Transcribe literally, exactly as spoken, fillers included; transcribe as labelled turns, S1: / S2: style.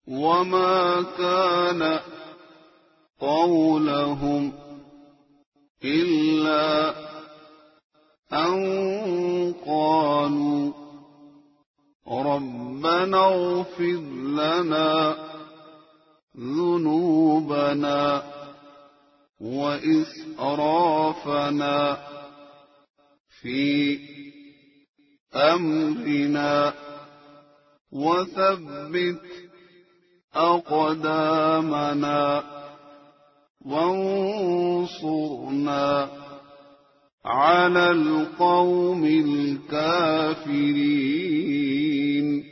S1: وما كان قولهم إلا أن قالوا ربنا اغفر لنا ذنوبنا وإسرافنا في أمرنا وثبت أقدامنا وانصرنا على القوم الكافرين.